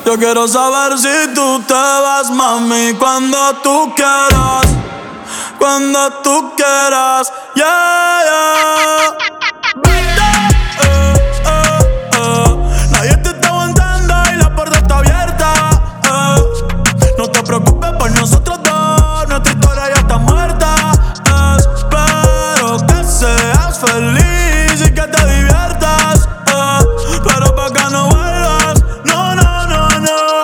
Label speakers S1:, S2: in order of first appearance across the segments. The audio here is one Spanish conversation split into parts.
S1: Yo quiero saber si tú te vas, mami, cuando tú quieras. Cuando tú quieras, yeah, yeah. Nadie te está aguantando y la puerta está abierta. No te preocupes por nosotros dos, nuestra historia ya está muerta. Espero que seas feliz y que te diviertas. Pero pa' que no vuelvas, no, no, no, no.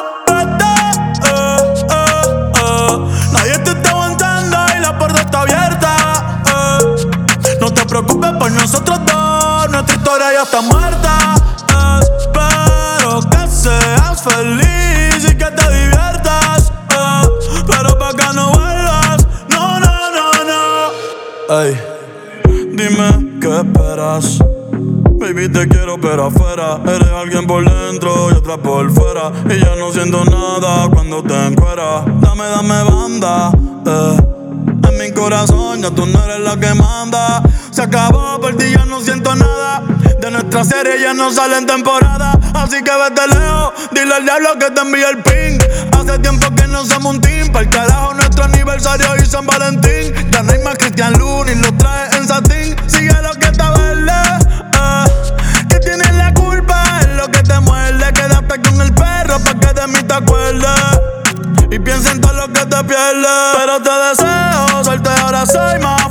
S1: Nadie te está aguantando y la puerta está abierta. No te preocupes por nosotros dos, nuestra historia ya está muerta. Espero que seas feliz y que te diviertas. Pero pa' que no vuelvas, no, no, no, no. Ey, dime qué esperas. Baby, te quiero pero afuera. Eres alguien por dentro y otra por fuera. Y ya no siento nada cuando te encueras. Dame banda, en mi corazón ya tú no eres la que manda. Se acabó, por ti ya no siento nada. De nuestra serie ya no sale en temporada. Así que vete lejos, dile al diablo que te envíe el ping. Hace tiempo que no somos un team. Pa'l carajo nuestro aniversario y San Valentín. Ya no hay más Cristian Luna y lo trae en satín. Sigue lo que está verde, que tienes la culpa, es lo que te muerde. Quédate con el perro pa' que de mí te acuerdes. Y piensa en todo lo que te pierdes. Pero te deseo suerte, ahora soy más.